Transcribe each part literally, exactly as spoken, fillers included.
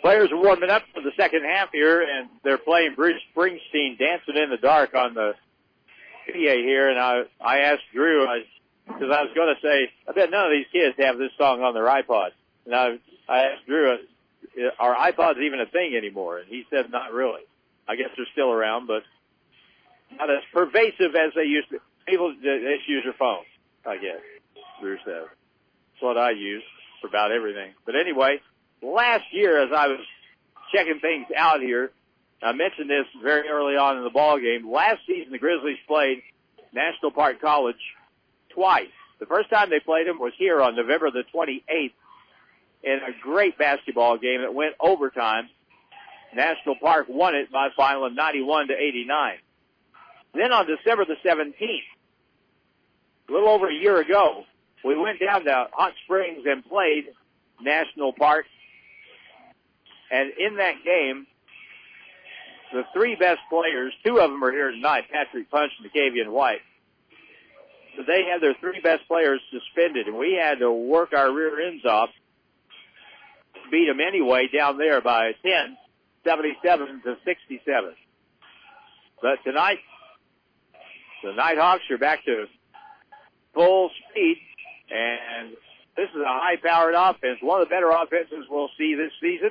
Players are warming up for the second half here, and they're playing Bruce Springsteen, Dancing in the Dark, on the P A here. And I, I asked Drew, because I, I was going to say, I bet none of these kids have this song on their iPods. And I, I asked Drew, are iPods even a thing anymore? And he said not really. I guess they're still around, but not as pervasive as they used to. People they just use their phones, I guess, Drew says. That's what I use for about everything. But anyway, last year, as I was checking things out here, I mentioned this very early on in the ball game. Last season, the Grizzlies played National Park College twice. The first time they played them was here on November the twenty-eighth in a great basketball game that went overtime. National Park won it by a final of ninety-one to eighty-nine. Then on December the seventeenth, a little over a year ago, we went down to Hot Springs and played National Park. And in that game, the three best players, two of them are here tonight, Patrick Punch and Dacavian White. So they had their three best players suspended, and we had to work our rear ends off, beat them anyway down there by ten, seventy-seven to sixty-seven. But tonight, the Nighthawks are back to full speed, and this is a high-powered offense, one of the better offenses we'll see this season.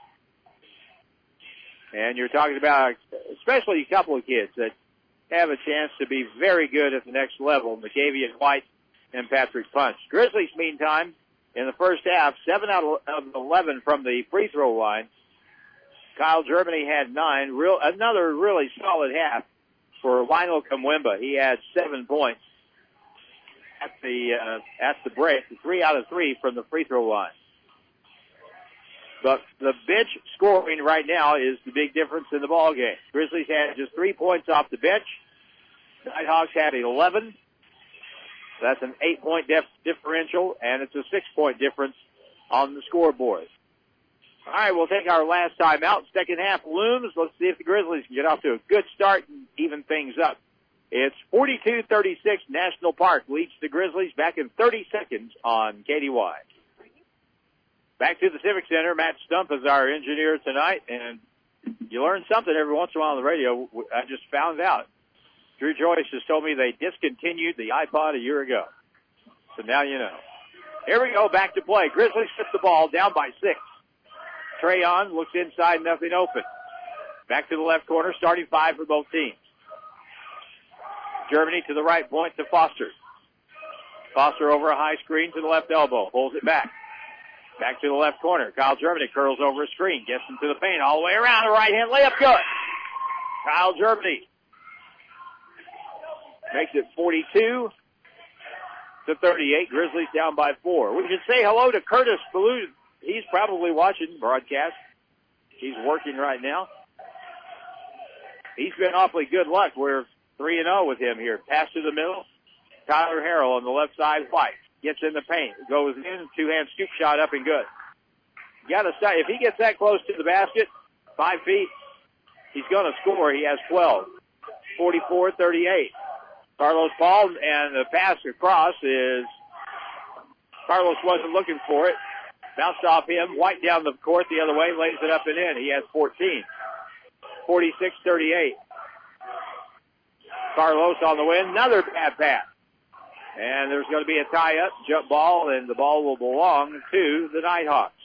And you're talking about especially a couple of kids that have a chance to be very good at the next level, Dacavian White and Patrick Punch. Grizzlies, meantime, in the first half, seven out of eleven from the free throw line. Kyle Germany had nine. Real, another really solid half for Lionel Kamwemba. He had seven points at the uh, at the break, three out of three from the free throw line. But the bench scoring right now is the big difference in the ball game. Grizzlies had just three points off the bench. Nighthawks had eleven. That's an eight-point dif- differential, and it's a six-point difference on the scoreboard. All right, we'll take our last time out. Second half looms. Let's see if the Grizzlies can get off to a good start and even things up. It's forty-two thirty-six. National Park leads the Grizzlies back in thirty seconds on K D Y. Back to the Civic Center. Matt Stump is our engineer tonight, and you learn something every once in a while on the radio. I just found out. Drew Joyce has told me they discontinued the iPod a year ago. So now you know. Here we go, back to play. Grizzlies flip the ball down by six. Trayon looks inside, nothing open. Back to the left corner, starting five for both teams. Germany to the right point to Foster. Foster over a high screen to the left elbow, pulls it back. Back to the left corner. Kyle Germany curls over a screen, gets into the paint all the way around. The right-hand layup good. Kyle Germany makes it forty-two to thirty-eight. Grizzlies down by four. We should say hello to Curtis Ballou. He's probably watching broadcast. He's working right now. He's been awfully good luck. We're three and oh with him here. Pass to the middle. Tyler Harrell on the left side. White gets in the paint. Goes in. Two-hand scoop shot up and good. You gotta say, if he gets that close to the basket, five feet, he's gonna score. He has twelve. forty-four thirty-eight. Carlos Paul, and the pass across is, Carlos wasn't looking for it. Bounced off him. White down the court the other way, lays it up and in. He has fourteen. forty-six thirty-eight. Carlos on the win. Another bad pass. And there's going to be a tie-up, jump ball, and the ball will belong to the Nighthawks.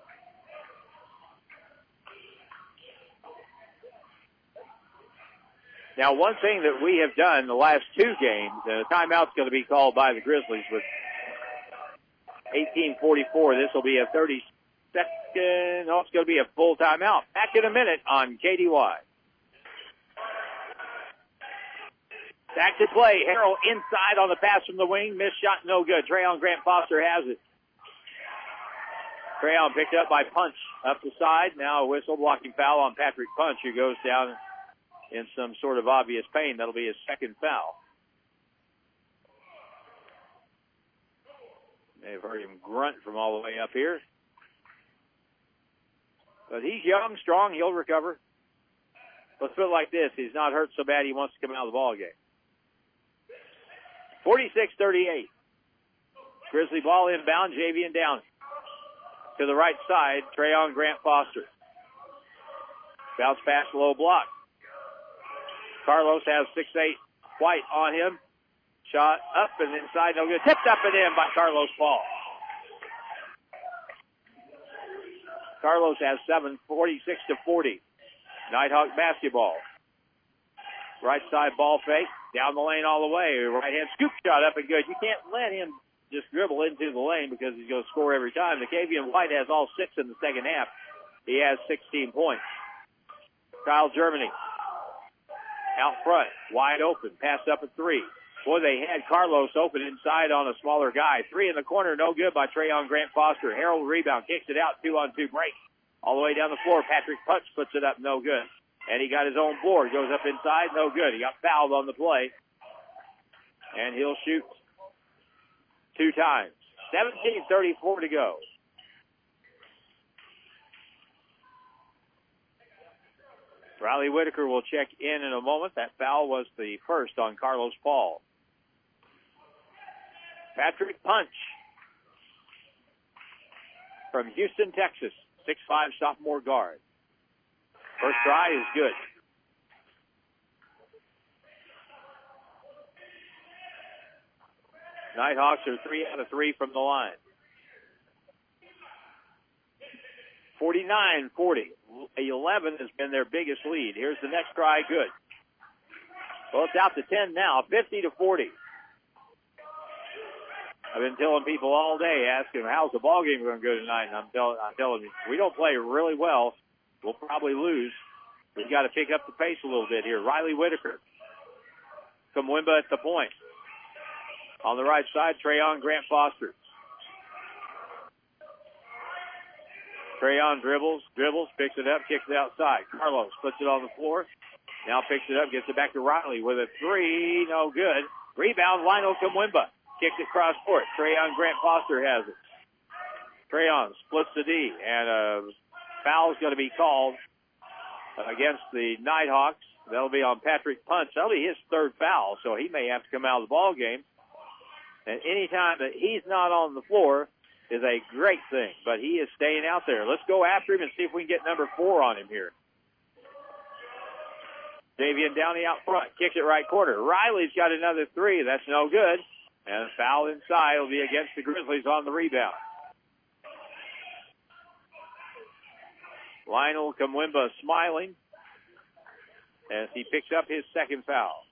Now, one thing that we have done the last two games, and a timeout's going to be called by the Grizzlies with eighteen forty-four. This will be a thirty-second, no, it's going to be a full timeout. Back in a minute on K D Y. Back to play. Harrell inside on the pass from the wing. Missed shot, no good. Trayon Grant Foster has it. Trayon picked up by Punch up the side. Now a whistle blocking foul on Patrick Punch, who goes down in some sort of obvious pain. That'll be his second foul. May have heard him grunt from all the way up here. But he's young, strong. He'll recover. Let's put it like this. He's not hurt so bad he wants to come out of the ball game. forty-six thirty-eight. Grizzly ball inbound. Javian down to the right side. Trayon Grant Foster. Bounce pass, low block. Carlos has six eight White on him. Shot up and inside, no good. Tipped up and in by Carlos Paul. Carlos has seven, forty-six to forty. Nighthawk basketball. Right side ball fake. Down the lane all the way. Right hand scoop shot up and good. You can't let him just dribble into the lane because he's going to score every time. The Davian White has all six in the second half. He has sixteen points. Kyle Germany out front, wide open, pass up at three. Boy, they had Carlos open inside on a smaller guy. Three in the corner, no good by Trayon Grant Foster. Harold rebound, kicks it out, two on two break. All the way down the floor, Patrick Punch puts it up, no good. And he got his own board, goes up inside, no good. He got fouled on the play. And he'll shoot two times. seventeen thirty-four to go. Riley Whitaker will check in in a moment. That foul was the first on Carlos Paul. Patrick Punch from Houston, Texas, six five sophomore guard. First try is good. Nighthawks are three out of three from the line. forty-nine forty. eleven has been their biggest lead. Here's the next try, good. Well, it's out to ten now, fifty to forty. I've been telling people all day, asking how's the ball game going to go tonight, and I'm, tell, I'm telling you, we don't play really well. We'll probably lose. We've got to pick up the pace a little bit here. Riley Whitaker. Kamwimba at the point. On the right side, Trayon Grant Foster. Trayon dribbles, dribbles, picks it up, kicks it outside. Carlos puts it on the floor. Now picks it up, gets it back to Riley with a three, no good. Rebound, Lionel Kamwimba. Kicks it cross court. Trayon Grant Foster has it. Trayon splits the D, and a foul's going to be called against the Nighthawks. That'll be on Patrick Punch. That'll be his third foul, so he may have to come out of the ball game. And any time that he's not on the floor is a great thing, but he is staying out there. Let's go after him and see if we can get number four on him here. Davian Downey out front, kicks it right corner. Riley's got another three. That's no good. And a foul inside will be against the Grizzlies on the rebound. Lionel Kamwimba smiling as he picks up his second foul.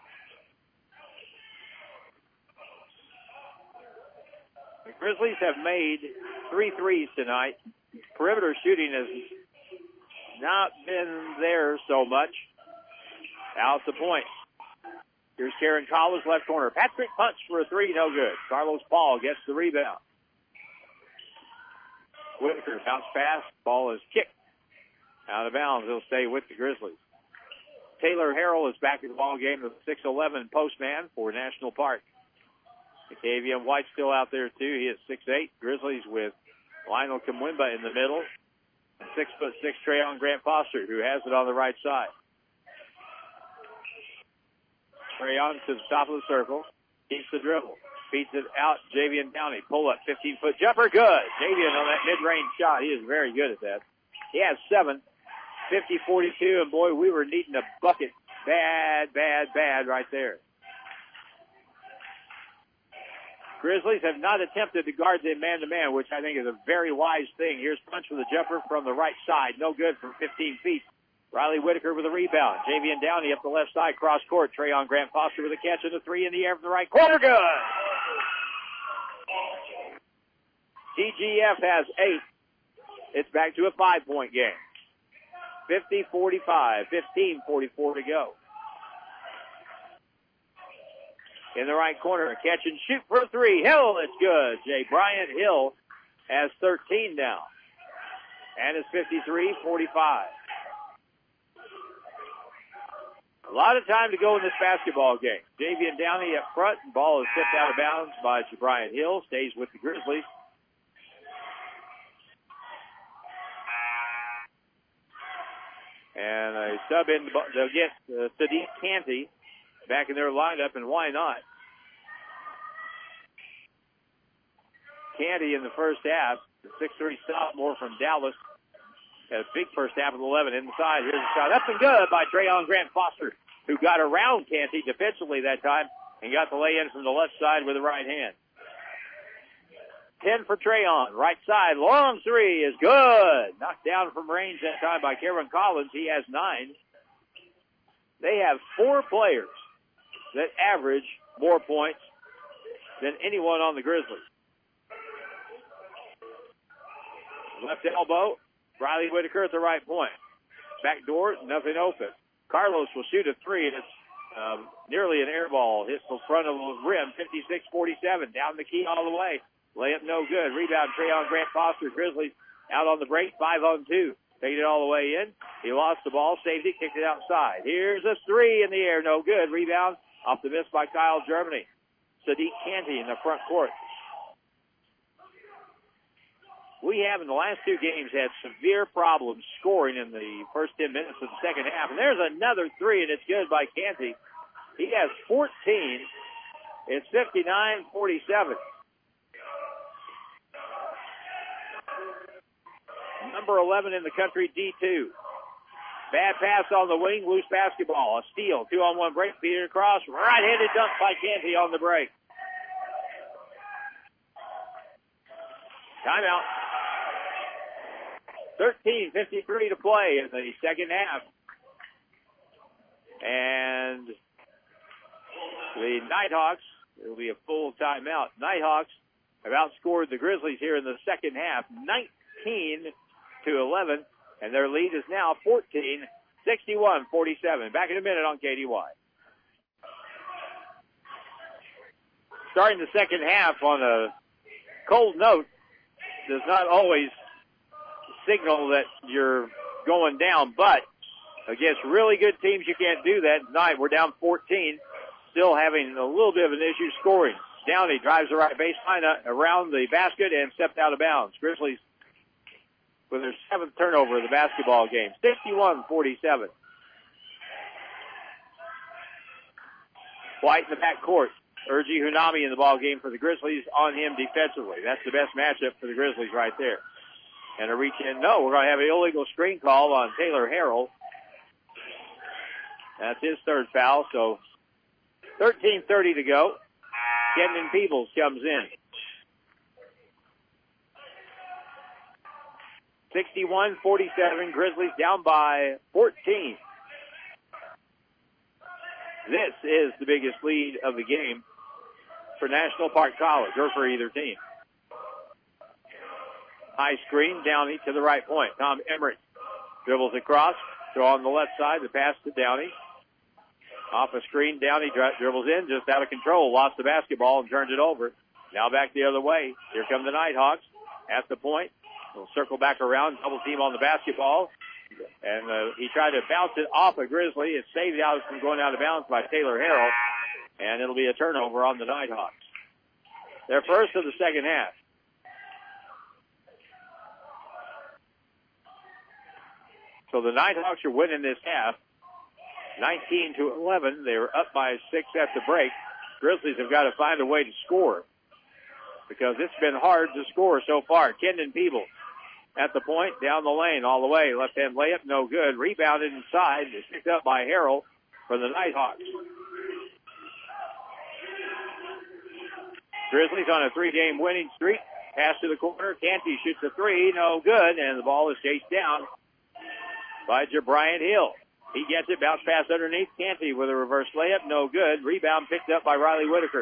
The Grizzlies have made three threes tonight. Perimeter shooting has not been there so much. Out the point. Here's Karen Collins, left corner. Patrick Punch for a three, no good. Carlos Paul gets the rebound. Whitaker bounce pass. Ball is kicked out of bounds. He'll stay with the Grizzlies. Taylor Harrell is back in the ball game, the six eleven postman for National Park. Davian White still out there too. He is six eight. Grizzlies with Lionel Kamwimba in the middle. And six foot six Trayon Grant Foster, who has it on the right side. Trayon to the top of the circle. Keeps the dribble. Feeds it out. Javian Downey. Pull up. fifteen foot jumper. Good. Javian on that mid-range shot. He is very good at that. He has seven. fifty forty-two. And boy, we were needing a bucket. Bad, bad, bad right there. Grizzlies have not attempted to guard them man-to-man, which I think is a very wise thing. Here's Punch with a jumper from the right side. No good from fifteen feet. Riley Whitaker with a rebound. Javian Downey up the left side, cross court. Trayon Grant Foster with a catch and a three in the air from the right corner. Good. T G F has eight. It's back to a five-point game. fifty forty-five, fifteen forty-four to go. In the right corner, catch and shoot for a three. Hill, it's good. Jay Bryant Hill has thirteen now. And it's fifty-three forty-five. A lot of time to go in this basketball game. Javian Downey up front. Ball is tipped out of bounds by Bryant Hill. Stays with the Grizzlies. And a sub in, they'll get uh, Sadiq Canty back in their lineup, and why not? Canty in the first half, the six three sophomore from Dallas, Had a big first half of eleven inside. Here's a shot. That's been good by Trayon Grant Foster, who got around Canty defensively that time and got the lay-in from the left side with the right hand. ten for Trayon. Right side. Long three is good. Knocked down from range that time by Kevin Collins. He has nine. They have four players that average more points than anyone on the Grizzlies. Left elbow. Riley Whitaker at the right point. Back door, nothing open. Carlos will shoot a three, and it's um, nearly an air ball. Hits the front of the rim, fifty-six forty-seven. Down the key all the way. Layup no good. Rebound, Trayon Grant Foster. Grizzlies out on the break, five on two. Taking it all the way in. He lost the ball, saved it, kicked it outside. Here's a three in the air, no good. Rebound off the miss by Kyle Germany. Sadiq Canty in the front court. We have in the last two games had severe problems scoring in the first ten minutes of the second half. And there's another three, and it's good by Canty. He has fourteen. It's fifty-nine forty-seven. Number eleven in the country, D two. Bad pass on the wing, loose basketball. A steal, two-on-one break, feed it across. Right-handed dunk by Canty on the break. Timeout. thirteen fifty-three to play in the second half. And the Nighthawks, it'll be a full timeout. Nighthawks have outscored the Grizzlies here in the second half, nineteen to eleven, and their lead is now fourteen, sixty-one forty-seven. Back in a minute on K D Y. Starting the second half on a cold note does not always signal that you're going down, but against really good teams, you can't do that. Tonight, we're down fourteen, still having a little bit of an issue scoring. Downey drives the right baseline around the basket and stepped out of bounds. Grizzlies with their seventh turnover of the basketball game, sixty-one forty-seven. White in the backcourt. Urgi Hunami in the ball game for the Grizzlies, on him defensively. That's the best matchup for the Grizzlies right there. And a reach in. No, we're going to have an illegal screen call on Taylor Harrell. That's his third foul, so thirteen thirty to go. Kendon Peebles comes in. sixty-one forty-seven, Grizzlies down by fourteen. This is the biggest lead of the game for National Park College, or for either team. High screen, Downey to the right point. Tom Emmerich dribbles across, throw on the left side, the pass to Downey. Off a screen, Downey dri- dribbles in, just out of control, lost the basketball and turned it over. Now back the other way. Here come the Nighthawks at the point. We'll circle back around, double team on the basketball. And uh, he tried to bounce it off a Grizzly. It's saved out from going out of bounds by Taylor Harrell. And it'll be a turnover on the Nighthawks. Their first of the second half. So the Nighthawks are winning this half. nineteen to eleven. They were up by six at the break. Grizzlies have got to find a way to score, because it's been hard to score so far. Kendon Peebles at the point, down the lane, all the way. Left-hand layup, no good. Rebounded inside. It's picked up by Harrell for the Nighthawks. Grizzlies on a three-game winning streak. Pass to the corner. Canty shoots a three, no good, and the ball is chased down by Jabrian Hill. He gets it, bounce pass underneath. Canty with a reverse layup, no good. Rebound picked up by Riley Whitaker.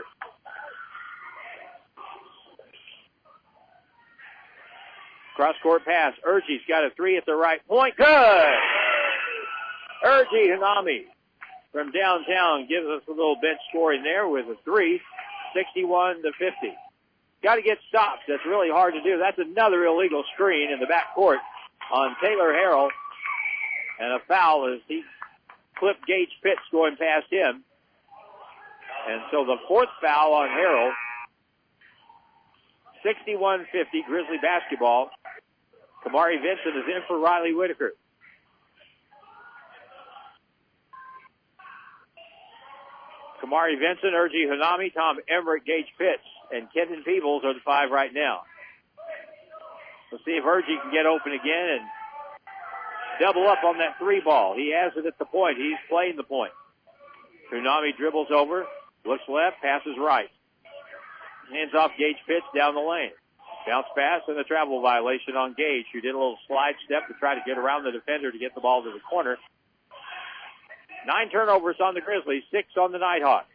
Cross-court pass. Urgi's got a three at the right point. Good! Urgi Hanami from downtown gives us a little bench scoring there with a three, sixty-one to fifty. Got to get stops. That's really hard to do. That's another illegal screen in the backcourt on Taylor Harrell. And a foul as he clipped Gage Pitts going past him. And so the fourth foul on Harrell. sixty-one fifty, Grizzly basketball. Kamari Vincent is in for Riley Whitaker. Kamari Vincent, Urgi Hanami, Tom Emmerich, Gage Pitts, and Kendon Peebles are the five right now. We'll see if Urgi can get open again and double up on that three ball. He has it at the point. He's playing the point. Hunami dribbles over, looks left, passes right. Hands off Gage Pitts down the lane. Bounce pass and a travel violation on Gage, who did a little slide step to try to get around the defender to get the ball to the corner. Nine turnovers on the Grizzlies, six on the Nighthawks.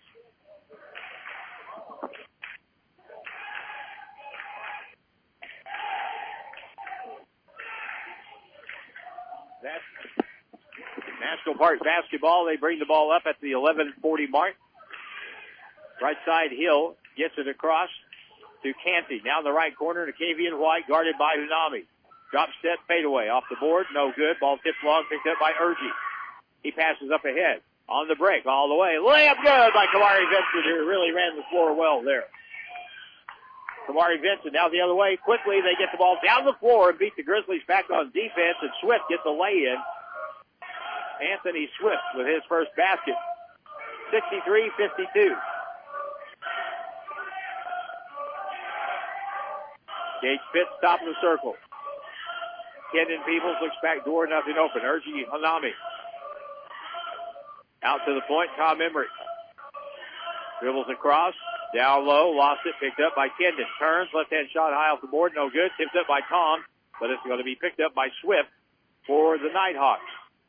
That's National Park basketball. They bring the ball up at the eleven forty mark. Right side, Hill gets it across to Canty. Now in the right corner to Kavian White, guarded by Hunami. Drop step fadeaway off the board. No good. Ball tipped long, picked up by Urgie. He passes up ahead. On the break, all the way. Layup good by Kamari Vincent, who really ran the floor well there. Kamari Vincent now the other way. Quickly, they get the ball down the floor and beat the Grizzlies back on defense, and Swift gets the lay-in. Anthony Swift with his first basket. sixty-three fifty-two. Gage Pitts top of the circle. Kendon Peebles looks back door, nothing open. Urgie Hunami. Out to the point, Tom Emmerich. Dribbles across, down low, lost it, picked up by Kendon. Turns, left-hand shot high off the board, no good. Tipped up by Tom, but it's going to be picked up by Swift for the Nighthawks.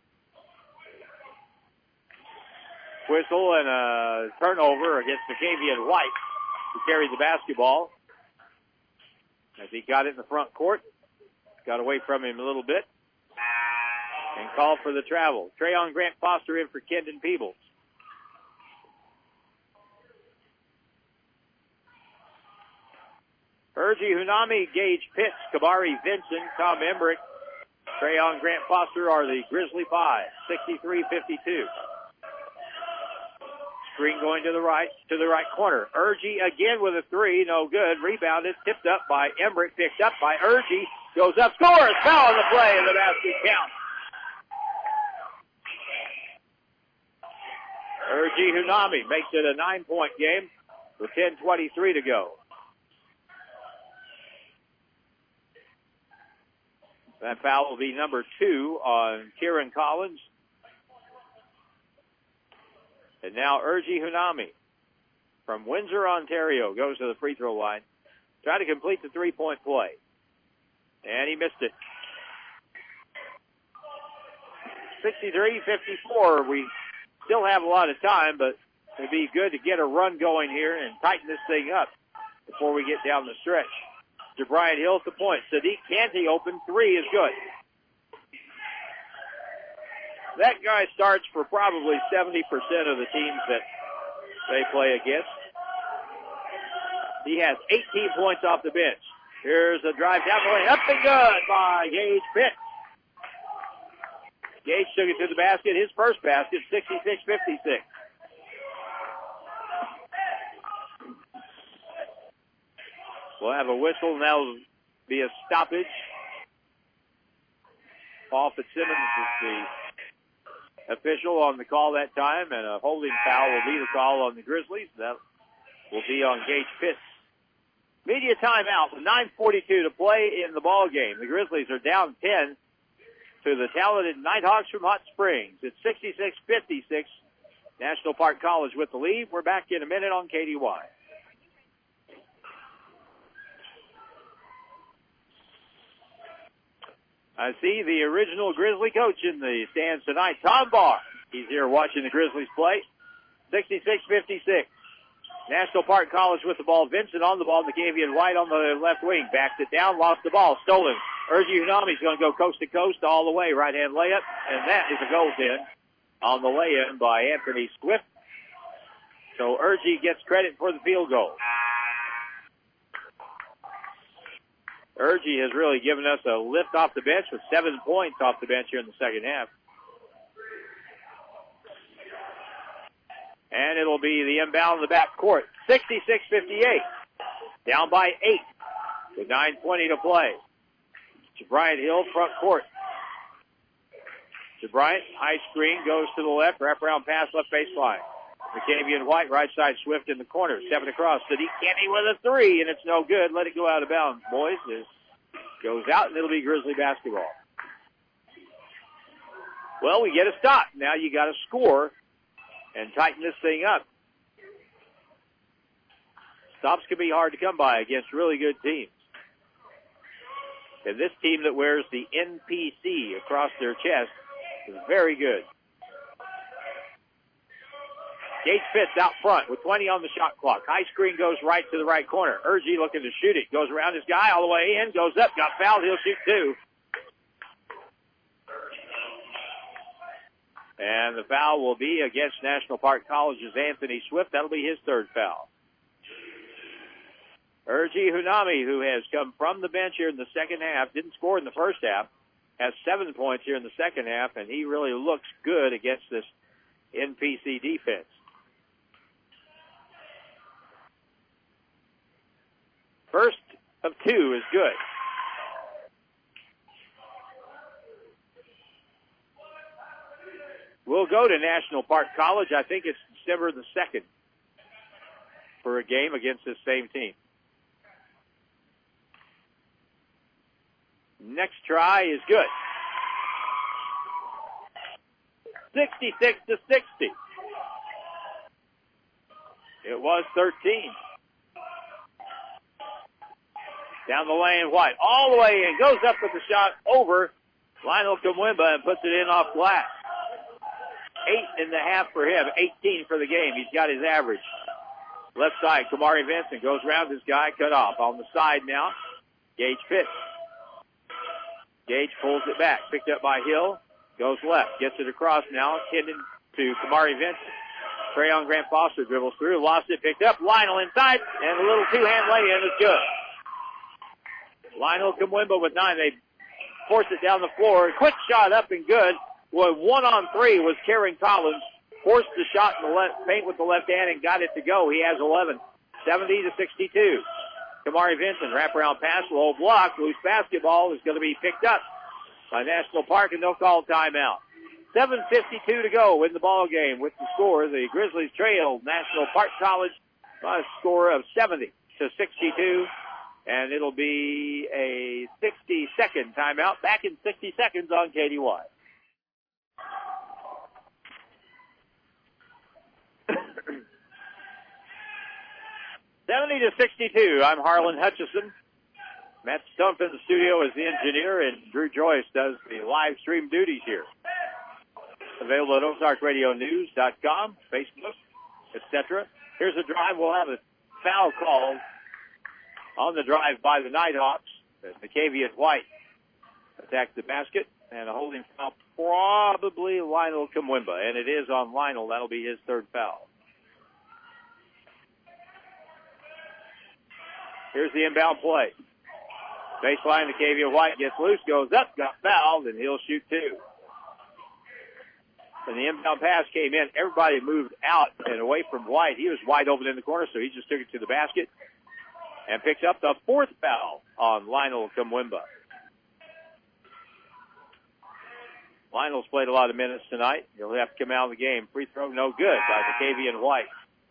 Whistle and a turnover against Kavian White, who carried the basketball. As he got it in the front court, got away from him a little bit, and called for the travel. Trayon Grant Foster in for Kendon Peebles. Urgie Hunami, Gage Pitts, Kamari Vincent, Tom Emmerich, Trayon Grant Foster are the Grizzly Five. sixty-three fifty-two. Screen going to the right, to the right corner. Urgie again with a three, no good. Rebounded, tipped up by Emmerich, picked up by Urgie. Goes up, scores, foul on the play, and the basket counts. Urgie Hunami makes it a nine-point game with ten twenty-three to go. That foul will be number two on Kieran Collins. And now Urgie Hunami from Windsor, Ontario, goes to the free throw line. Try to complete the three-point play. And he missed it. sixty-three fifty-four. We still have a lot of time, but it'd be good to get a run going here and tighten this thing up before we get down the stretch. DeBrian Hill at the point. Sadiq Canty open. Three is good. That guy starts for probably seventy percent of the teams that they play against. He has eighteen points off the bench. Here's a drive down the lane. Up and good by Gage Pitts. Gage took it to the basket. His first basket, sixty-six fifty-six. We'll have a whistle, and that'll be a stoppage. Paul Fitzsimmons is the official on the call that time, and a holding foul will be the call on the Grizzlies. That will be on Gage Pitts. Media timeout with nine forty-two to play in the ball game. The Grizzlies are down ten to the talented Nighthawks from Hot Springs. It's sixty-six fifty-six. National Park College with the lead. We're back in a minute on K D Y. I see the original Grizzly coach in the stands tonight, Tom Barr. He's here watching the Grizzlies play. sixty-six fifty-six. National Park College with the ball. Vincent on the ball. McCavian White on the left wing. Backed it down. Lost the ball. Stolen. Urgie Hunami's going to go coast to coast all the way. Right-hand layup. And that is a goaltend on the lay-in by Anthony Swift. So Urgie gets credit for the field goal. Urgie has really given us a lift off the bench with seven points off the bench here in the second half. And it'll be the inbound in the back court. sixty-six fifty-eight. Down by eight with nine twenty to play. Bryant Hill, front court. Bryant, high screen, goes to the left, wraparound pass, left baseline. McCavian White, right side, Swift in the corner, stepping across. Sadiq Canty with a three, and it's no good. Let it go out of bounds, boys. It goes out, and it'll be Grizzly basketball. Well, we get a stop. Now you got to score and tighten this thing up. Stops can be hard to come by against really good teams. And this team that wears the N P C across their chest is very good. Gage Pitts out front with twenty on the shot clock. High screen goes right to the right corner. Urgy looking to shoot it. Goes around his guy all the way in. Goes up. Got fouled. He'll shoot two. And the foul will be against National Park College's Anthony Swift. That'll be his third foul. Urgy Hunami, who has come from the bench here in the second half, didn't score in the first half, has seven points here in the second half, and he really looks good against this N P C defense. First of two is good. We'll go to National Park College. I think it's December the second for a game against this same team. Next try is good. sixty-six to sixty. It was thirteen. Down the lane, White, all the way in, goes up with the shot over Lionel Kamwimba and puts it in off glass. Eight and a half for him, eighteen for the game. He's got his average. Left side, Kamari Vincent goes around his guy, cut off. On the side now, Gage Pitts. Gage pulls it back, picked up by Hill, goes left, gets it across now, hidden to Kamari Vincent. Trayon Grant Foster dribbles through, lost it, picked up, Lionel inside, and a little two-hand lay-in is good. Lionel Kamwimba with nine, they force it down the floor, quick shot up and good. Well, one on three was Karen Collins, forced the shot in the left paint with the left hand and got it to go. He has eleven, seventy to sixty-two. Kamari Vincent, wraparound pass, low block, loose basketball is going to be picked up by National Park, and they'll call timeout. seven fifty-two to go in the ball game. With the score, the Grizzlies trail National Park College by a score of seventy to sixty-two, and it'll be a sixty-second timeout. Back in sixty seconds on K D Y. seventy to sixty-two. I'm Harlan Hutchison. Matt Stump in the studio is the engineer, and Drew Joyce does the live stream duties here. Available at Ozark Radio News dot com, Facebook, et cetera. Here's a drive. We'll have a foul called on the drive by the Nighthawks as McCavian White attacked the basket, and a holding foul, probably Lionel Kamwimba, and it is on Lionel. That'll be his third foul. Here's the inbound play. Baseline, McCavian White gets loose, goes up, got fouled, and he'll shoot two. And the inbound pass came in. Everybody moved out and away from White. He was wide open in the corner, so he just took it to the basket and picks up the fourth foul on Lionel Kamwimba. Lionel's played a lot of minutes tonight. He'll have to come out of the game. Free throw, no good by McCavian White.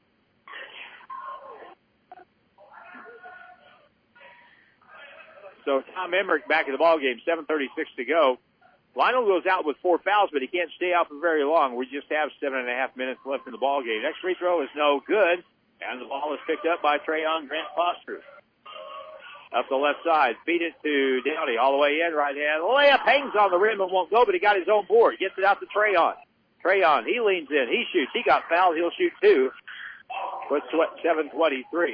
So Tom Emmerich back in the ball game, seven thirty-six to go. Lionel goes out with four fouls, but he can't stay out for very long. We just have seven and a half minutes left in the ball game. Next free throw is no good, and the ball is picked up by Trayon Grant Foster. Up the left side, feed it to Downey, all the way in, right hand. Layup hangs on the rim and won't go, but he got his own board. Gets it out to Trayon. Trayon, he leans in, he shoots. He got fouled, he'll shoot two. Puts seven twenty-three.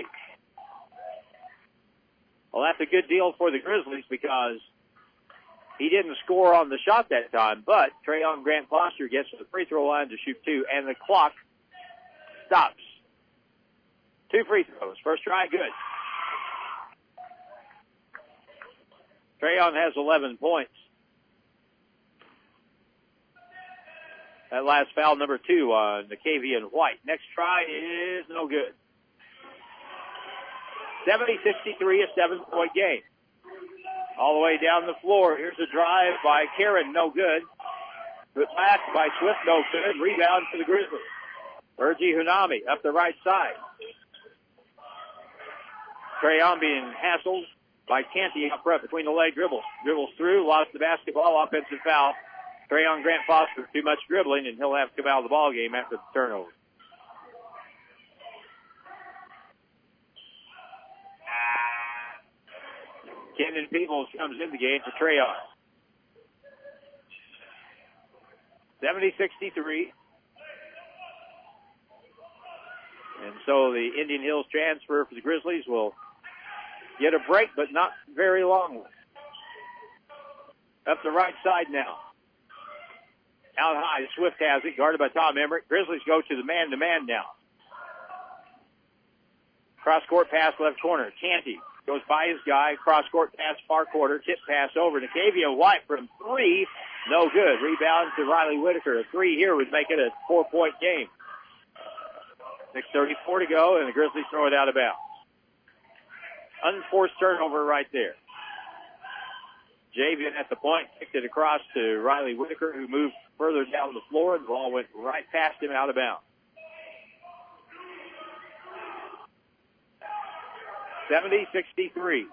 Well, that's a good deal for the Grizzlies because he didn't score on the shot that time, but Trayon Grant Foster gets to the free throw line to shoot two, and the clock stops. Two free throws. First try, good. Trayon has eleven points. That last foul, number two on McCavian White. Next try is no good. seventy sixty-three, a seven-point game. All the way down the floor. Here's a drive by Karen, no good. Put back by Swift, no good. Rebound for the Grizzlies. Urgy Hunami up the right side. Trayon being hassled by Canty up front between the leg dribbles. Dribbles through, lost the basketball, offensive foul Trayon Grant Foster too much dribbling, and he'll have to come out of the ball game after the turnover. Kendon Peebles comes in the game for Trayon. seventy sixty-three. And so the Indian Hills transfer for the Grizzlies will get a break, but not very long. Up the right side now. Out high, Swift has it, guarded by Tom Emmerich. Grizzlies go to the man-to-man now. Cross-court pass left corner. Canty goes by his guy. Cross-court pass far quarter. Tip pass over to Kavian White from three. No good. Rebound to Riley Whitaker. A three here would make it a four-point game. six thirty-four to go, and the Grizzlies throw it out of bounds. Unforced turnover right there. Javian at the point kicked it across to Riley Whitaker, who moved further down the floor, and the ball went right past him out of bounds. seventy sixty-three.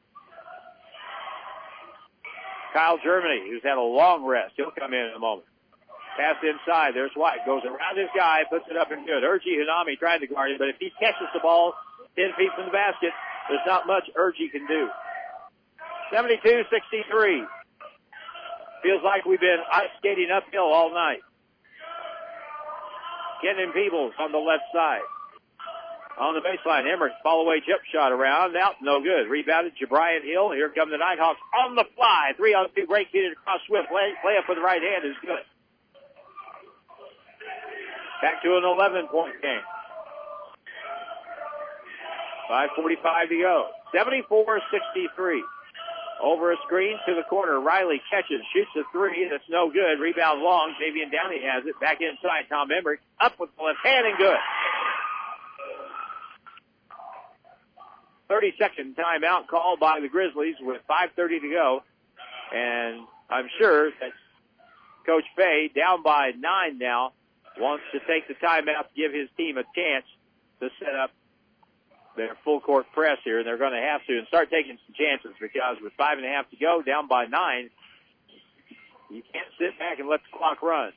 Kyle Germany, who's had a long rest. He'll come in in a moment. Pass inside. There's White. Goes around his guy, puts it up and good. Urgi Hanami tried to guard him, but if he catches the ball ten feet from the basket, there's not much Urgi can do. seventy-two sixty-three. Feels like we've been ice skating uphill all night. Kendon Peebles on the left side. On the baseline, Emmerich, fall-away jump shot around. Out, no good. Rebounded Jabrian Hill. Here come the Nighthawks on the fly. Three on two, break, get it across Swift. Lay, lay up with the right hand is good. Back to an eleven-point game. five forty-five to go. seventy-four sixty-three. Over a screen to the corner. Riley catches, shoots a three. That's no good. Rebound long. Javian Downey has it. Back inside. Tom Emmerich up with the left hand and good. thirty-second timeout called by the Grizzlies with five thirty to go. And I'm sure that Coach Fay, down by nine now, wants to take the timeout to give his team a chance to set up their full court press here, and they're going to have to and start taking some chances because with five and a half to go, down by nine, you can't sit back and let the clock run.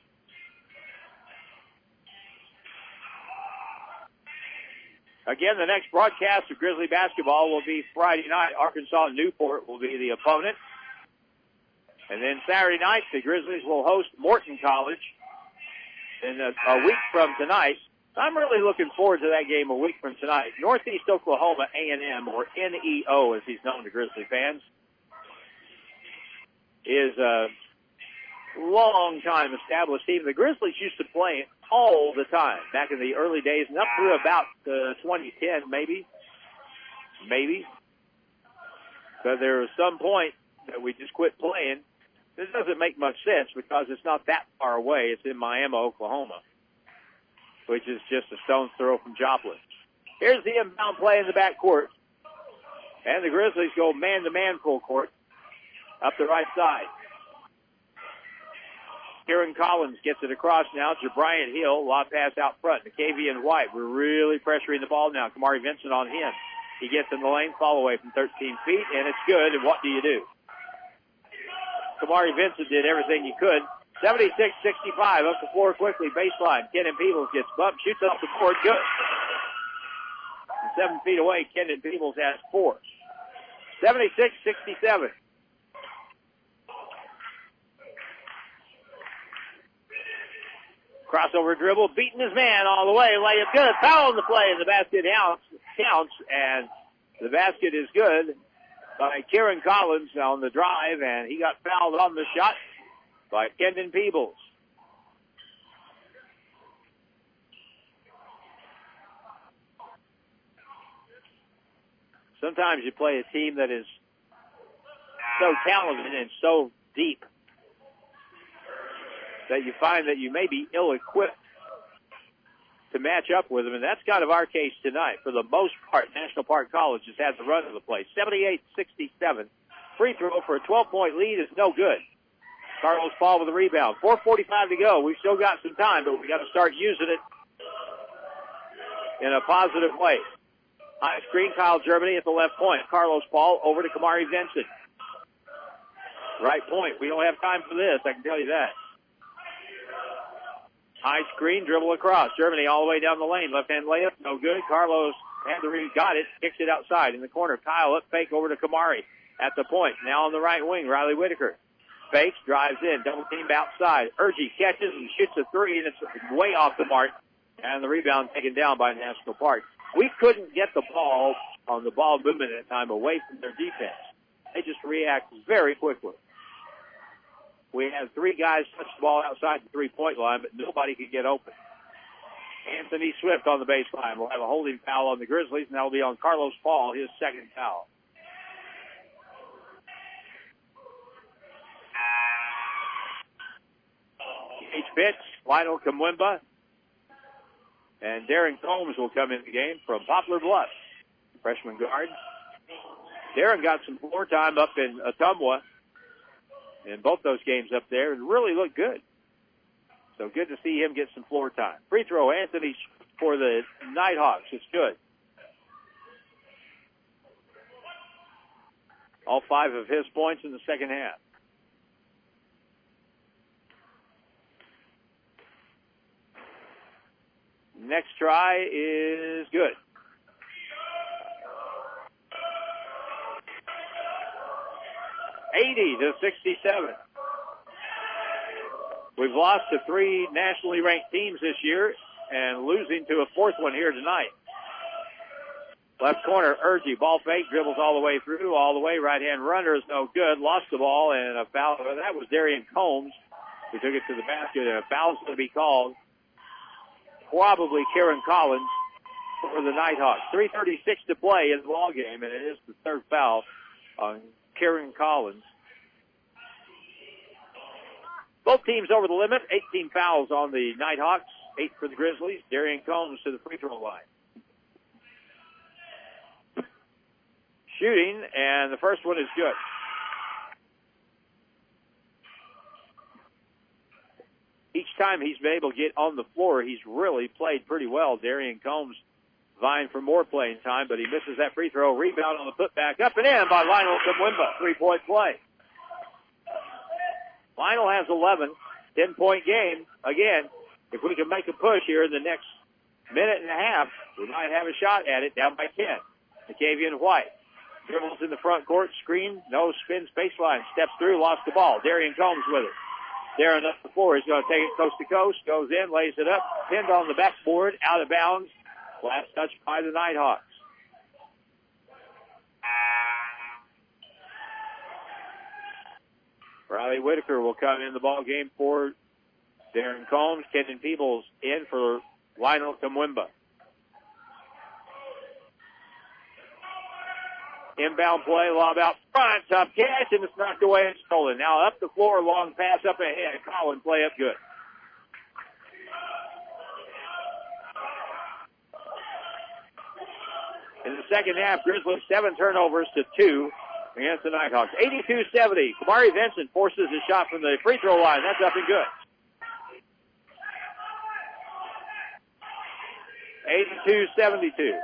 Again, the next broadcast of Grizzly basketball will be Friday night. Arkansas Newport will be the opponent. And then Saturday night, the Grizzlies will host Morton College. And a, a week from tonight, I'm really looking forward to that game a week from tonight. Northeast Oklahoma A and M, or N E O as he's known to Grizzly fans, is a long-time established team. The Grizzlies used to play it all the time back in the early days and up through about uh, twenty ten, maybe. Maybe. But there was some point that we just quit playing. This doesn't make much sense because it's not that far away. It's in Miami, Oklahoma, which is just a stone's throw from Joplin. Here's the inbound play in the backcourt. And the Grizzlies go man-to-man full court up the right side. Kieran Collins gets it across now to Brian Hill. Lob pass out front to Kavian White. We're really pressuring the ball now. Kamari Vincent on him. He gets in the lane, fall away from thirteen feet, and it's good. And what do you do? Kamari Vincent did everything he could. seventy-six sixty-five, up the floor quickly, baseline. Kendon Peebles gets bumped, shoots off the board, good. And seven feet away, Kendon Peebles has four. seventy-six sixty-seven. Crossover dribble, beating his man all the way, layup good, foul on the play, and the basket counts, and the basket is good by Kieran Collins on the drive, and he got fouled on the shot by Kendon Peebles. Sometimes you play a team that is so talented and so deep that you find that you may be ill-equipped to match up with them, and that's kind of our case tonight. For the most part, National Park College has had the run of the place. seventy-eight sixty-seven. Free throw for a twelve-point lead is no good. Carlos Paul with the rebound. four forty-five to go. We've still got some time, but we got to start using it in a positive way. High screen, Kyle Germany at the left point. Carlos Paul over to Kamari Vincent. Right point. We don't have time for this, I can tell you that. High screen, dribble across. Germany all the way down the lane. Left-hand layup, no good. Carlos had the read, got it, kicks it outside in the corner. Kyle up fake over to Kamari at the point. Now on the right wing, Riley Whitaker. Fakes, drives in, double team outside. Urgie catches and shoots a three, and it's way off the mark. And the rebound taken down by National Park. We couldn't get the ball on the ball movement at that time away from their defense. They just react very quickly. We had three guys touch the ball outside the three-point line, but nobody could get open. Anthony Swift on the baseline will have a holding foul on the Grizzlies, and that will be on Carlos Paul, his second foul. H. Pitts, Lionel Kamwemba, and Darren Combs will come in the game from Poplar Bluff, freshman guard. Darren got some floor time up in Ottumwa in both those games up there and really looked good. So good to see him get some floor time. Free throw, Anthony for the Nighthawks. It's good. All five of his points in the second half. Next try is good. eighty to sixty-seven. We've lost to three nationally ranked teams this year and losing to a fourth one here tonight. Left corner, Urgie, ball fake, dribbles all the way through, all the way. Right-hand runner is no good. Lost the ball, and a foul. That was Darian Combs who took it to the basket, and a foul's going to be called. Probably Karen Collins for the Nighthawks. three thirty-six to play in the ball game, and it is the third foul on Karen Collins. Both teams over the limit. eighteen fouls on the Nighthawks, eight for the Grizzlies. Darian Combs to the free throw line. Shooting, and the first one is good. Each time he's been able to get on the floor, he's really played pretty well. Darian Combs vying for more playing time, but he misses that free throw. Rebound on the putback. Up and in by Lionel Kamwemba. Three-point play. Lionel has eleven. ten-point game. Again, if we can make a push here in the next minute and a half, we might have a shot at it, down by ten. McCavian White dribbles in the front court. Screen. No, spins baseline. Steps through. Lost the ball. Darian Combs with it. Darren up the floor. He's going to take it coast to coast. Goes in. Lays it up. Pinned on the backboard. Out of bounds. Last touch by the Nighthawks. Riley Whitaker will come in the ball game for Darren Combs. Kenan Peebles in for Lionel Kamwemba. Inbound play, lob out front, top catch, and it's knocked away and stolen. Now up the floor, long pass up ahead. Collins play up good. In the second half, Grizzlies seven turnovers to two against the Nighthawks. eighty-two seventy. Kamari Vincent forces a shot from the free throw line. That's up and good. eighty-two seventy-two.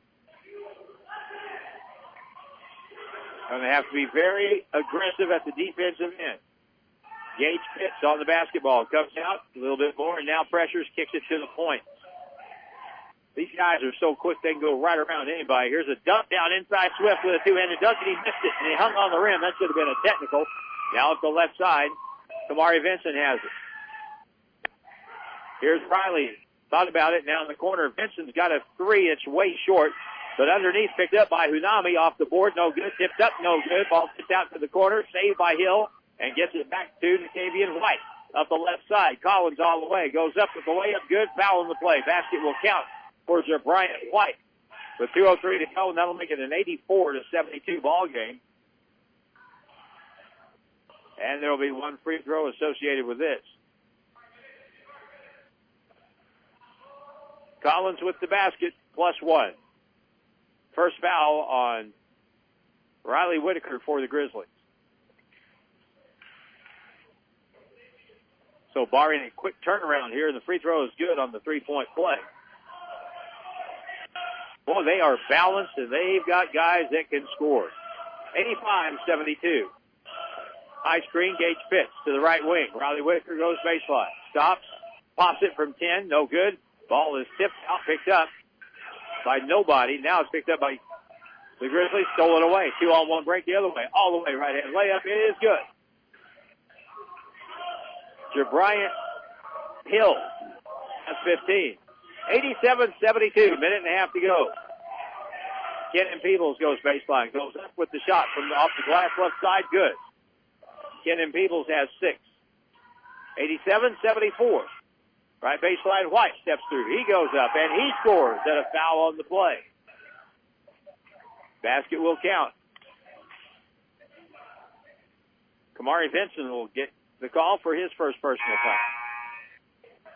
Going to have to be very aggressive at the defensive end. Gage Pitts on the basketball. Comes out a little bit more, and now pressures, kicks it to the point. These guys are so quick they can go right around anybody. Here's a dunk down inside Swift with a two-handed dunk, and he missed it, and he hung on the rim. That should have been a technical. Now at the left side, Kamari Vincent has it. Here's Riley. Thought about it. Now in the corner, Vincent's got a three. It's way short. But underneath, picked up by Hunami off the board. No good. Tipped up. No good. Ball tipped out to the corner. Saved by Hill. And gets it back to Nicavian White. Up the left side. Collins all the way. Goes up with the layup. Good. Foul in the play. Basket will count for Bryant White. With two oh three to go, and that'll make it an eighty-four to seventy-two ball game. And there'll be one free throw associated with this. Collins with the basket. Plus one. First foul on Riley Whitaker for the Grizzlies. So barring a quick turnaround here, the free throw is good on the three-point play. Boy, they are balanced, and they've got guys that can score. eighty-five seventy-two. High screen, Gage Pitts to the right wing. Riley Whitaker goes baseline. Stops. Pops it from ten, no good. Ball is tipped out, picked up by nobody. Now it's picked up by the Grizzlies, stolen away. Two on one break the other way. All the way right hand layup. It is good. Jabriant Hill has fifteen. eighty-seven seventy-two. Minute and a half to go. Kenan Peebles goes baseline. Goes up with the shot from off the glass left side. Good. Kenan Peebles has six. eighty-seven seventy-four. Right baseline. White steps through. He goes up and he scores at a foul on the play. Basket will count. Kamari Vinson will get the call for his first personal foul.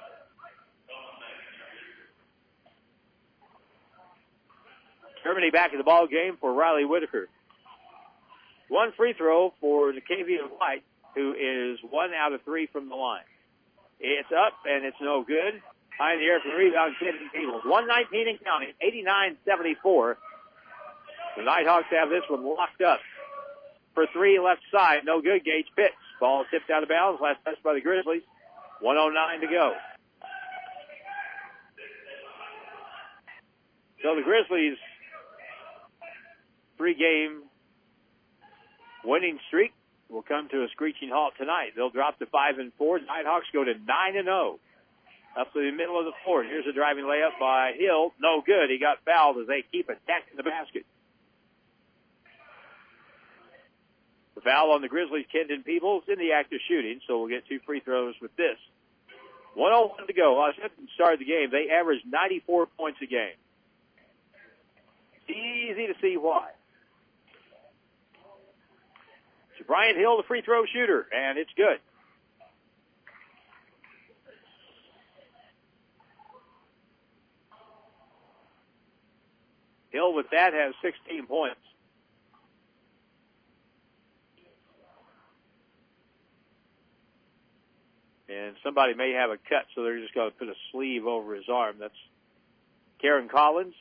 Germany back in the ball game for Riley Whitaker. One free throw for Nicavian White, who is one out of three from the line. It's up and it's no good. High in the air for the rebound, Kenan Peebles. one nineteen and counting, eighty-nine seventy-four. The Nighthawks have this one locked up. For three, left side, no good. Gage Pitts. Ball tipped out of bounds. Last touch by the Grizzlies. one oh nine to go. So the Grizzlies' three-game winning streak will come to a screeching halt tonight. They'll drop to five and four. Nighthawks go to nine and zero. Up to the middle of the floor. Here's a driving layup by Hill. No good. He got fouled as they keep attacking the basket. The foul on the Grizzlies, Kenan Peebles, in the act of shooting, so we'll get two free throws with this. one oh one to go. I said at the start of the game, they averaged ninety-four points a game. Easy to see why. So Brian Hill, the free throw shooter, and it's good. Hill with that has sixteen points. And somebody may have a cut, so they're just going to put a sleeve over his arm. That's Karen Collins.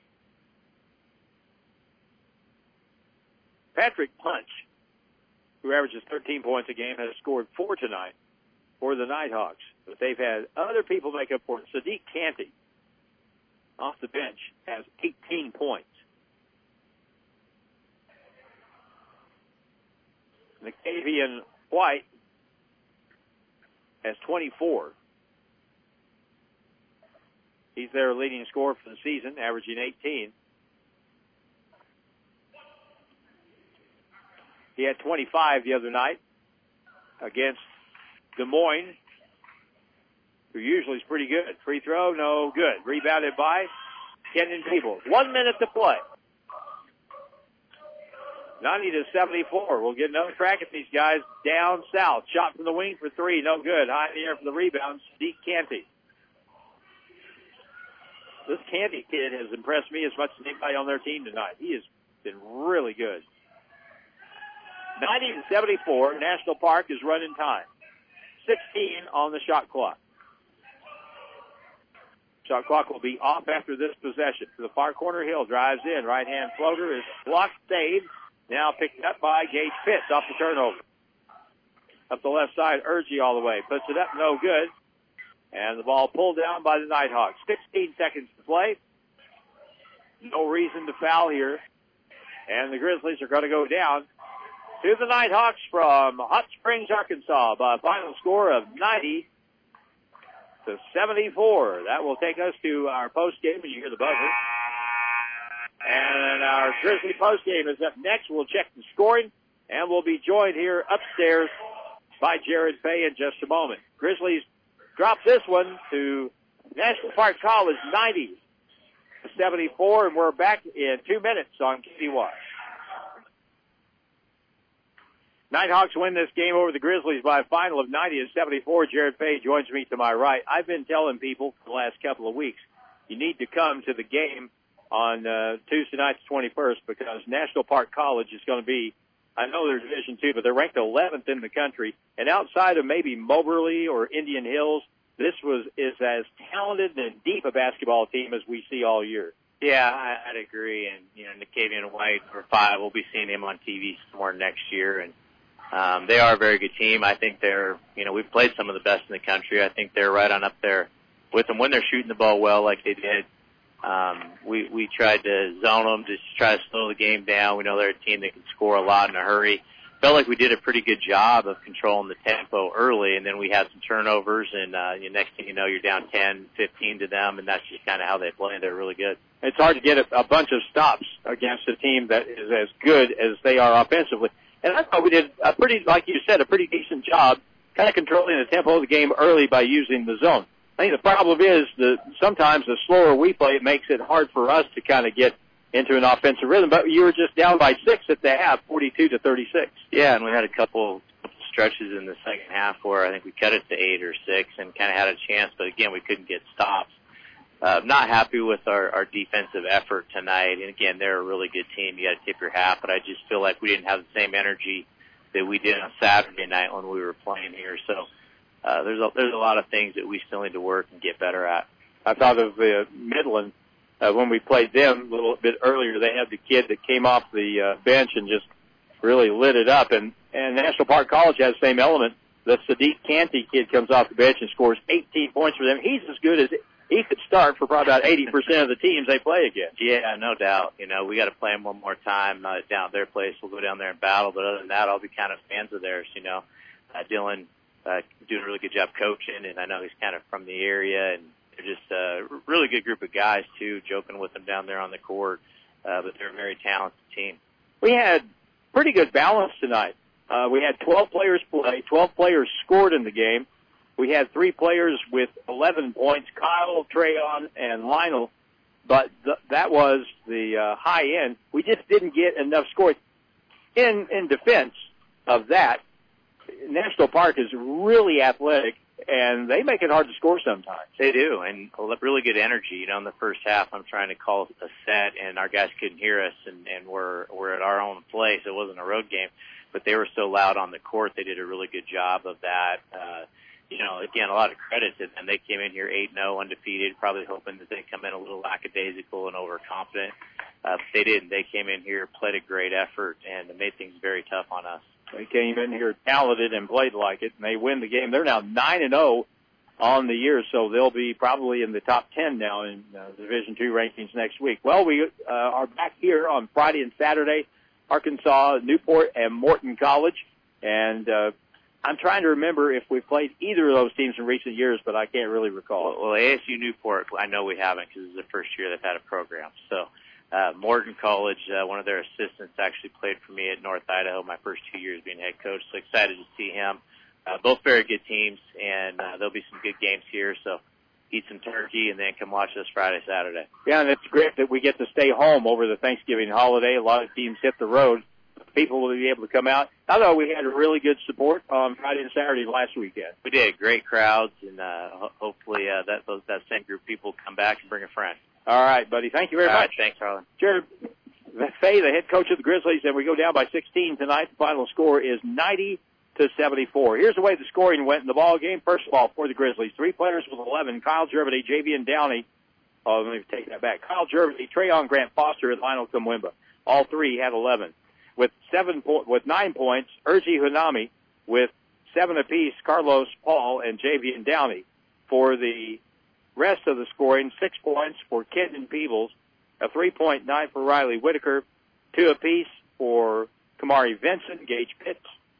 Patrick Punch, who averages thirteen points a game, has scored four tonight for the Nighthawks. But they've had other people make up for it. Sadiq Canty, off the bench, has eighteen points. Nicavian White has twenty-four. He's their leading scorer for the season, averaging eighteen. He had twenty-five the other night against Des Moines, who usually is pretty good. Free throw, no good. Rebounded by Kenan Peebles. One minute to play. ninety to seventy-four. We'll get another crack at these guys down south. Shot from the wing for three, no good. High in the air for the rebound, Sadiq Canty. This Canty kid has impressed me as much as anybody on their team tonight. He has been really good. ninety to seventy-four. National Park is running time. sixteen on the shot clock. Shot clock will be off after this possession. To the far corner, Hill drives in. Right-hand floater is blocked, saved. Now picked up by Gage Pitts off the turnover. Up the left side, Urgie all the way. Puts it up, no good. And the ball pulled down by the Nighthawks. sixteen seconds to play. No reason to foul here. And the Grizzlies are going to go down to the Nighthawks from Hot Springs, Arkansas, by a final score of ninety to seventy-four. That will take us to our post game when you hear the buzzer. And our Grizzly post game is up next. We'll check the scoring, and we'll be joined here upstairs by Jared Fay in just a moment. Grizzlies drop this one to National Park College, ninety to seventy-four, and we're back in two minutes on K D Y. Nighthawks win this game over the Grizzlies by a final of ninety to seventy-four. Jared Fay joins me to my right. I've been telling people for the last couple of weeks, you need to come to the game on uh, Tuesday night, the twenty-first, because National Park College is going to be, I know they're Division two, but they're ranked eleventh in the country. And outside of maybe Moberly or Indian Hills, this was is as talented and deep a basketball team as we see all year. Yeah, I, I'd agree. And, you know, Nicavian White, for five, we'll be seeing him on T V somewhere next year. And Um, they are a very good team. I think they're, you know, we've played some of the best in the country. I think they're right on up there with them when they're shooting the ball well like they did. Um, we, we tried to zone them, just try to slow the game down. We know they're a team that can score a lot in a hurry. Felt like we did a pretty good job of controlling the tempo early, and then we had some turnovers, and uh, the next thing you know, you're down ten, fifteen to them, and that's just kind of how they play. They're really good. It's hard to get a, a bunch of stops against a team that is as good as they are offensively. And I thought we did a pretty, like you said, a pretty decent job kind of controlling the tempo of the game early by using the zone. I think the problem is that sometimes the slower we play, it makes it hard for us to kind of get into an offensive rhythm. But you were just down by six at the half, forty-two to thirty-six. Yeah, and we had a couple stretches in the second half where I think we cut it to eight or six and kind of had a chance, but again, we couldn't get stops. Uh, not happy with our, our defensive effort tonight. And again, they're a really good team. You got to tip your hat, but I just feel like we didn't have the same energy that we did on Saturday night when we were playing here. So, uh, there's a, there's a lot of things that we still need to work and get better at. I thought of uh, Midland, uh, when we played them a little bit earlier, they had the kid that came off the, uh, bench and just really lit it up. And, and National Park College has the same element. The Sadiq Canty kid comes off the bench and scores eighteen points for them. He's as good as he could start for probably about eighty percent of the teams they play against. Yeah, no doubt. You know, we got to play them one more time uh, down at their place. We'll go down there and battle. But other than that, I'll be kind of fans of theirs. You know, uh, Dylan uh, doing a really good job coaching, and I know he's kind of from the area, and they're just a really good group of guys too. Joking with them down there on the court, uh, but they're a very talented team. We had pretty good balance tonight. Uh, we had twelve players play. twelve players scored in the game. We had three players with eleven points, Kyle, Trayon, and Lionel, but th- that was the uh, high end. We just didn't get enough scores. In in defense of that, National Park is really athletic, and they make it hard to score sometimes. They do, and really good energy. You know, in the first half, I'm trying to call a set, and our guys couldn't hear us, and, and we're, we're at our own place. It wasn't a road game, but they were so loud on the court. They did a really good job of that. Uh, You know, again, a lot of credit to them. They came in here eight and oh, undefeated, probably hoping that they come in a little lackadaisical and overconfident. Uh, but they didn't. They came in here, played a great effort, and made things very tough on us. They came in here talented and played like it, and they win the game. They're now nine and oh on the year, so they'll be probably in the top ten now in uh, Division two rankings next week. Well, we uh, are back here on Friday and Saturday, Arkansas, Newport, and Morton College, and uh I'm trying to remember if we've played either of those teams in recent years, but I can't really recall. Well, well A S U Newport, I know we haven't because it's the first year they've had a program. So, uh, Morton College, uh, one of their assistants actually played for me at North Idaho my first two years being head coach. So excited to see him. Uh, both very good teams, and uh, there'll be some good games here. So eat some turkey and then come watch us Friday, Saturday. Yeah, and it's great that we get to stay home over the Thanksgiving holiday. A lot of teams hit the road. People will be able to come out. I thought we had a really good support on Friday and Saturday last weekend. We did. Great crowds, and uh, ho- hopefully uh, that those, that same group of people come back and bring a friend. All right, buddy. Thank you very All much. Right, thanks, Harlan. Jared Fay, the head coach of the Grizzlies, and we go down by sixteen tonight. The final score is ninety to seventy-four. Here's the way the scoring went in the ball game. First of all, for the Grizzlies, three players with eleven, Kyle Gervity, Javian Downey. Oh, let me take that back. Kyle Gervity, Trayon Grant Foster, and Lionel Kumwimba. All three had eleven. With seven po- with nine points, Urji Hunami with seven apiece, Carlos Paul and Javian Downey. For the rest of the scoring, six points for Kendon Peebles, a three-point night for Riley Whitaker, two apiece for Kamari Vincent, Gage Pitts,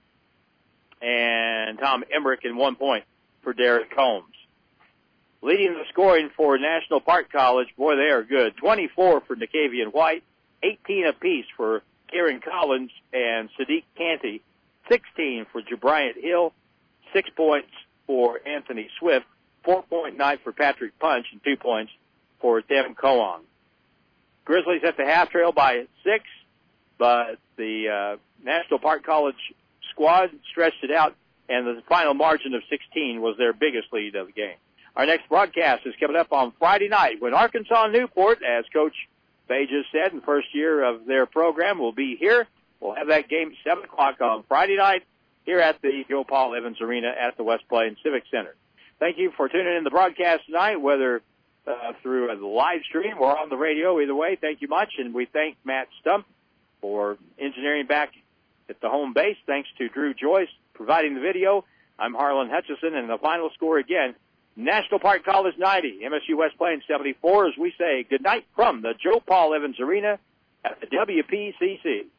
and Tom Emmerich, and one point for Derek Combs. Leading the scoring for National Park College, boy, they are good. twenty-four for Nicavian White, eighteen apiece for Kieran Collins and Sadiq Canty, sixteen for Jabriant Hill, six points for Anthony Swift, four-point night for Patrick Punch, and two points for Tim Cohen. Grizzlies at the half trail by six, but the uh, National Park College squad stretched it out, and the final margin of sixteen was their biggest lead of the game. Our next broadcast is coming up on Friday night when Arkansas Newport, as Coach Fay just said, in the first year of their program, will be here. We'll have that game at seven o'clock on Friday night here at the Joe Paul Evans Arena at the West Plains Civic Center. Thank you for tuning in the broadcast tonight, whether uh, through a live stream or on the radio. Either way, thank you much, and we thank Matt Stump for engineering back at the home base. Thanks to Drew Joyce providing the video. I'm Harlan Hutchison, and the final score again, National Park College ninety, M S U West Plains seventy-four, as we say goodnight from the Joe Paul Evans Arena at the W P C C.